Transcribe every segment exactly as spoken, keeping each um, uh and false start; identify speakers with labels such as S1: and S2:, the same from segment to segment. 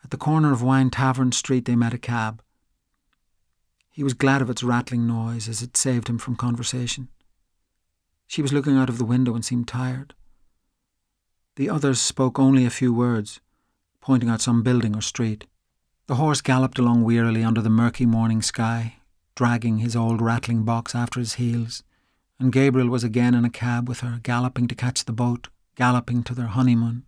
S1: At the corner of Wine Tavern Street they met a cab. He was glad of its rattling noise, as it saved him from conversation. She was looking out of the window and seemed tired. The others spoke only a few words, pointing out some building or street. The horse galloped along wearily under the murky morning sky, dragging his old rattling box after his heels, and Gabriel was again in a cab with her, galloping to catch the boat, galloping to their honeymoon.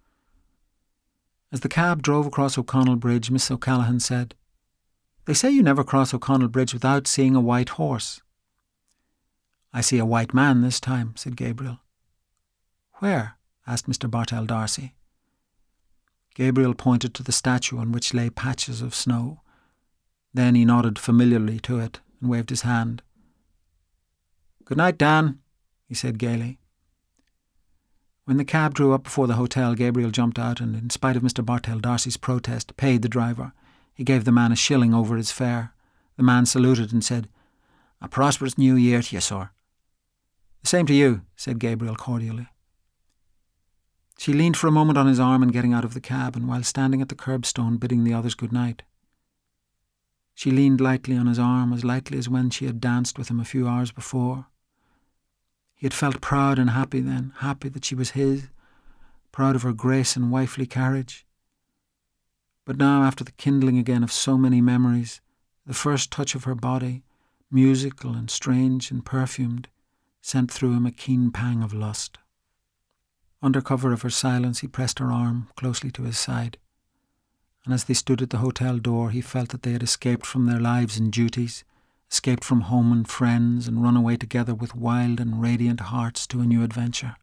S1: As the cab drove across O'Connell Bridge, Miss O'Callaghan said, "They say you never cross O'Connell Bridge without seeing a white horse." "I see a white man this time," said Gabriel. "Where?" asked Mister Bartell D'Arcy. Gabriel pointed to the statue on which lay patches of snow. Then he nodded familiarly to it and waved his hand. "Good night, Dan," he said gaily. When the cab drew up before the hotel, Gabriel jumped out and, in spite of Mister Bartell D'Arcy's protest, paid the driver. He gave the man a shilling over his fare. The man saluted and said, "A prosperous new year to you, sir." "The same to you," said Gabriel cordially. She leaned for a moment on his arm in getting out of the cab, and while standing at the curbstone bidding the others good night. She leaned lightly on his arm, as lightly as when she had danced with him a few hours before. He had felt proud and happy then, happy that she was his, proud of her grace and wifely carriage. But now, after the kindling again of so many memories, the first touch of her body, musical and strange and perfumed, sent through him a keen pang of lust. Under cover of her silence, he pressed her arm closely to his side, and as they stood at the hotel door, he felt that they had escaped from their lives and duties, escaped from home and friends, and run away together with wild and radiant hearts to a new adventure.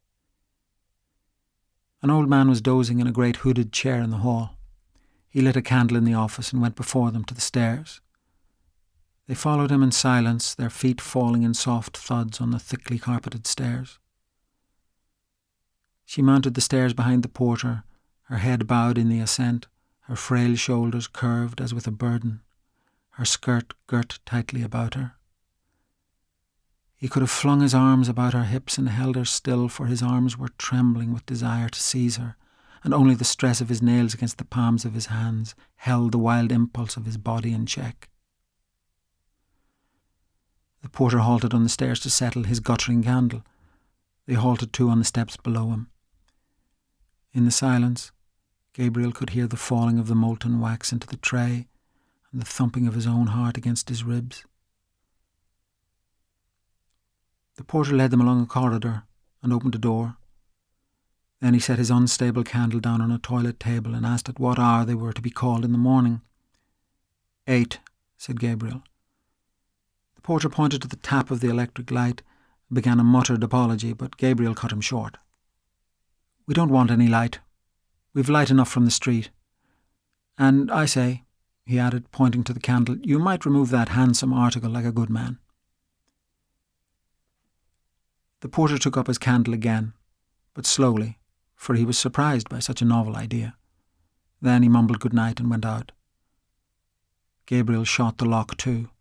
S1: An old man was dozing in a great hooded chair in the hall. He lit a candle in the office and went before them to the stairs. They followed him in silence, their feet falling in soft thuds on the thickly carpeted stairs. She mounted the stairs behind the porter, her head bowed in the ascent, her frail shoulders curved as with a burden, her skirt girt tightly about her. He could have flung his arms about her hips and held her still, for his arms were trembling with desire to seize her, and only the stress of his nails against the palms of his hands held the wild impulse of his body in check. The porter halted on the stairs to settle his guttering candle. They halted too on the steps below him. In the silence, Gabriel could hear the falling of the molten wax into the tray and the thumping of his own heart against his ribs. The porter led them along a corridor and opened a door. Then he set his unstable candle down on a toilet table and asked at what hour they were to be called in the morning. "Eight," said Gabriel. The porter pointed to the tap of the electric light and began a muttered apology, but Gabriel cut him short. "We don't want any light. We've light enough from the street. And I say," he added, pointing to the candle, "you might remove that handsome article like a good man." The porter took up his candle again, but slowly, for he was surprised by such a novel idea. Then he mumbled good night and went out. Gabriel shot the lock to.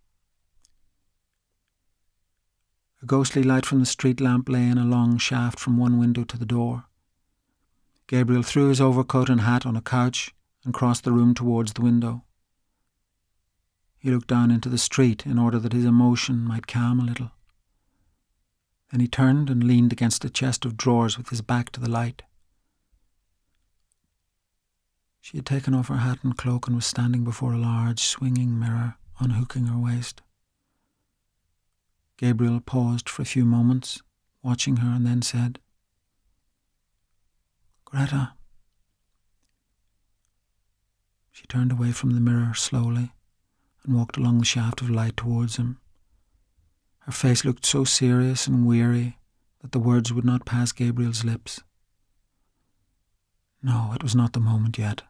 S1: A ghostly light from the street lamp lay in a long shaft from one window to the door. Gabriel threw his overcoat and hat on a couch and crossed the room towards the window. He looked down into the street in order that his emotion might calm a little. Then he turned and leaned against a chest of drawers with his back to the light. She had taken off her hat and cloak and was standing before a large swinging mirror, unhooking her waist. Gabriel paused for a few moments, watching her, and then said, "Greta." She turned away from the mirror slowly and walked along the shaft of light towards him. Her face looked so serious and weary that the words would not pass Gabriel's lips. No, it was not the moment yet.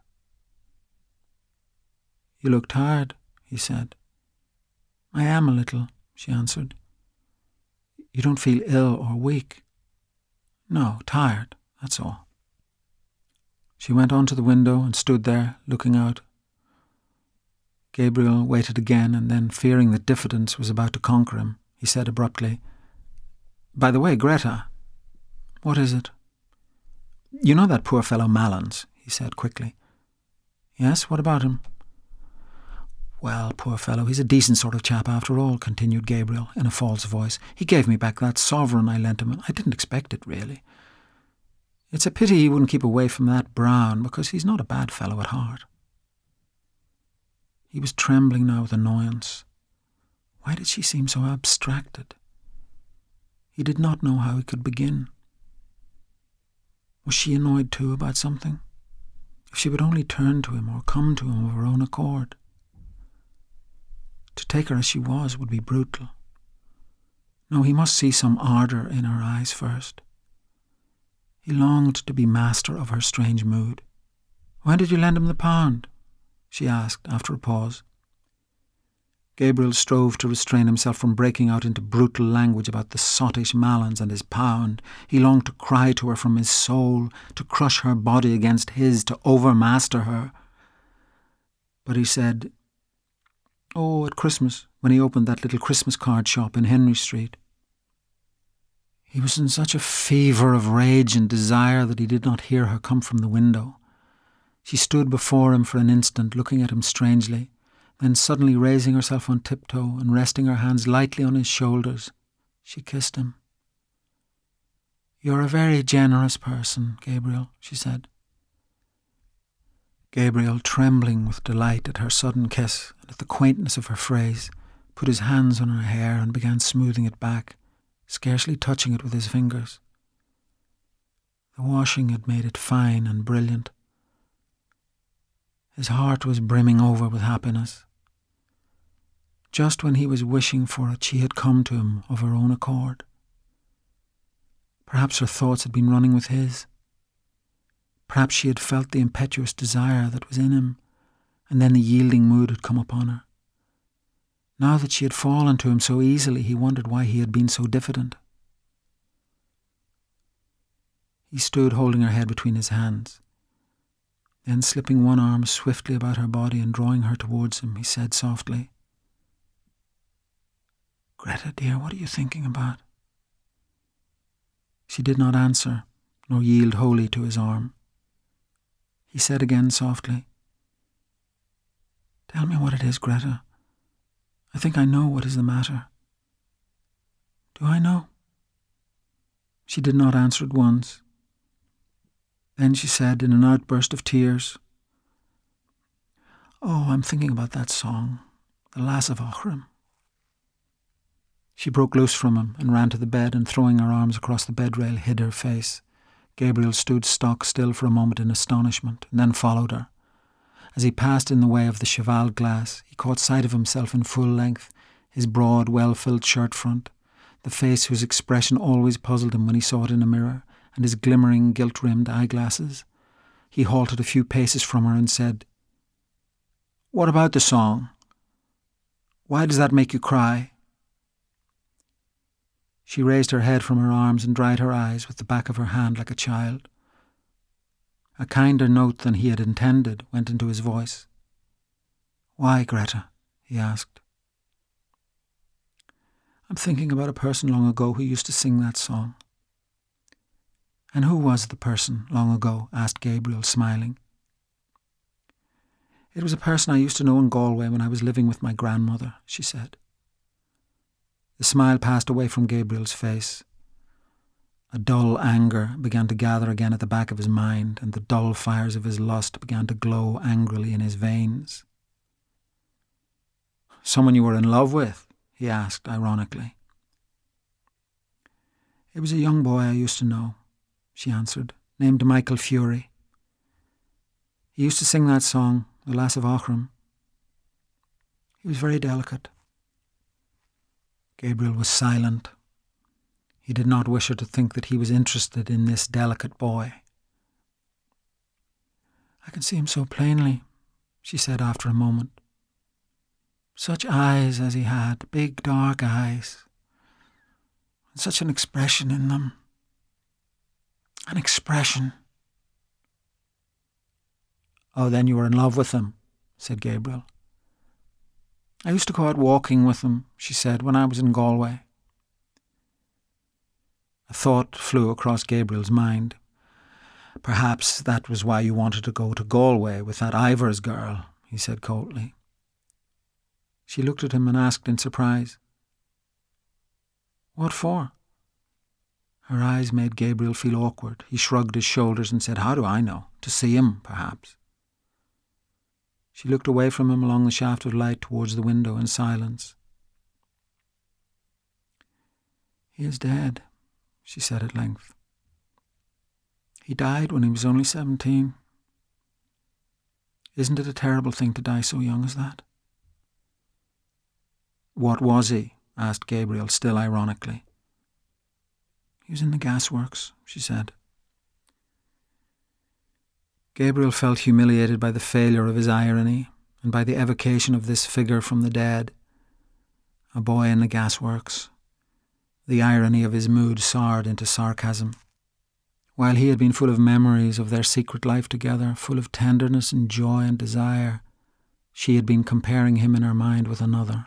S1: "You look tired," he said. "I am a little," she answered. "You don't feel ill or weak?" "No, tired, that's all." She went on to the window and stood there, looking out. Gabriel waited again, and then, fearing that diffidence was about to conquer him, he said abruptly, "By the way, Greta." "What is it?" "You know that poor fellow Malins," he said quickly. Yes, what about him? Well, poor fellow, he's a decent sort of chap after all, continued Gabriel in a false voice. He gave me back that sovereign I lent him, and I didn't expect it, really. It's a pity he wouldn't keep away from that Brown, because he's not a bad fellow at heart. He was trembling now with annoyance. Why did she seem so abstracted? He did not know how he could begin. Was she annoyed too about something? If she would only turn to him or come to him of her own accord. To take her as she was would be brutal. No, he must see some ardour in her eyes first. He longed to be master of her strange mood. When did you lend him the pound? She asked after a pause. Gabriel strove to restrain himself from breaking out into brutal language about the sottish Malins and his pound. He longed to cry to her from his soul, to crush her body against his, to overmaster her. But he said, oh, at Christmas, when he opened that little Christmas card shop in Henry Street. He was in such a fever of rage and desire that he did not hear her come from the window. She stood before him for an instant, looking at him strangely, then suddenly raising herself on tiptoe and resting her hands lightly on his shoulders, she kissed him. You're a very generous person, Gabriel, she said. Gabriel, trembling with delight at her sudden kiss and at the quaintness of her phrase, put his hands on her hair and began smoothing it back, scarcely touching it with his fingers. The washing had made it fine and brilliant. His heart was brimming over with happiness. Just when he was wishing for it, she had come to him of her own accord. Perhaps her thoughts had been running with his. Perhaps she had felt the impetuous desire that was in him, and then the yielding mood had come upon her. Now that she had fallen to him so easily, he wondered why he had been so diffident. He stood holding her head between his hands. Then, slipping one arm swiftly about her body and drawing her towards him, he said softly, Greta, dear, what are you thinking about? She did not answer, nor yield wholly to his arm. He said again softly, Tell me what it is, Greta. I think I know what is the matter. Do I know? She did not answer at once. Then she said in an outburst of tears, Oh, I'm thinking about that song, The Lass of Aughrim. She broke loose from him and ran to the bed, and throwing her arms across the bed rail, hid her face. Gabriel stood stock still for a moment in astonishment, and then followed her. As he passed in the way of the cheval glass, he caught sight of himself in full length, his broad, well-filled shirt front, the face whose expression always puzzled him when he saw it in a mirror, and his glimmering, gilt-rimmed eyeglasses. He halted a few paces from her and said, What about the song? Why does that make you cry? She raised her head from her arms and dried her eyes with the back of her hand like a child. A kinder note than he had intended went into his voice. Why, Greta? He asked. I'm thinking about a person long ago who used to sing that song. And who was the person long ago? Asked Gabriel, smiling. It was a person I used to know in Galway when I was living with my grandmother, she said. The smile passed away from Gabriel's face. A dull anger began to gather again at the back of his mind, and the dull fires of his lust began to glow angrily in his veins. Someone you were in love with? He asked ironically. It was a young boy I used to know, she answered, named Michael Fury. He used to sing that song, The Lass of Aughrim. He was very delicate. Gabriel was silent. He did not wish her to think that he was interested in this delicate boy. I can see him so plainly, she said after a moment. Such eyes as he had, big dark eyes, and such an expression in them. An expression. Oh, then you were in love with him, said Gabriel. I used to go out walking with him, she said, when I was in Galway. A thought flew across Gabriel's mind. Perhaps that was why you wanted to go to Galway with that Ivors girl, he said coldly. She looked at him and asked in surprise, "What for?" Her eyes made Gabriel feel awkward. He shrugged his shoulders and said, "How do I know? To see him, perhaps." She looked away from him along the shaft of light towards the window in silence. "He is dead," she said at length. "He died when he was only seventeen. Isn't it a terrible thing to die so young as that?" "What was he?" asked Gabriel, still ironically. "He was in the gasworks," she said. Gabriel felt humiliated by the failure of his irony and by the evocation of this figure from the dead, a boy in the gasworks. The irony of his mood soured into sarcasm. While he had been full of memories of their secret life together, full of tenderness and joy and desire, she had been comparing him in her mind with another.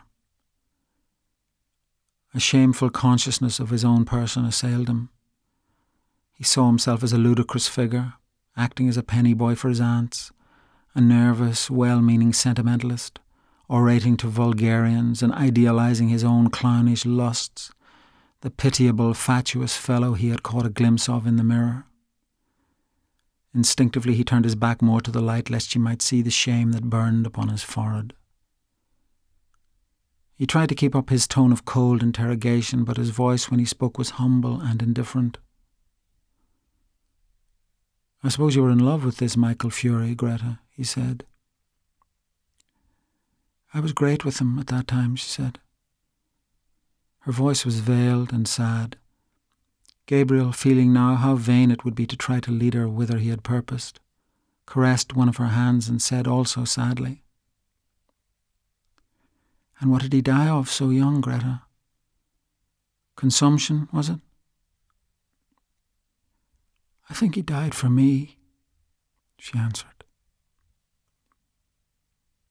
S1: A shameful consciousness of his own person assailed him. He saw himself as a ludicrous figure, acting as a penny boy for his aunts, a nervous, well-meaning sentimentalist, orating to vulgarians and idealizing his own clownish lusts, the pitiable, fatuous fellow he had caught a glimpse of in the mirror. Instinctively he turned his back more to the light lest she might see the shame that burned upon his forehead. He tried to keep up his tone of cold interrogation, but his voice when he spoke was humble and indifferent. "I suppose you were in love with this Michael Fury, Greta," he said. "I was great with him at that time," she said. Her voice was veiled and sad. Gabriel, feeling now how vain it would be to try to lead her whither he had purposed, caressed one of her hands and said also sadly, "And what did he die of so young, Greta? Consumption, was it?" "I think he died for me," she answered.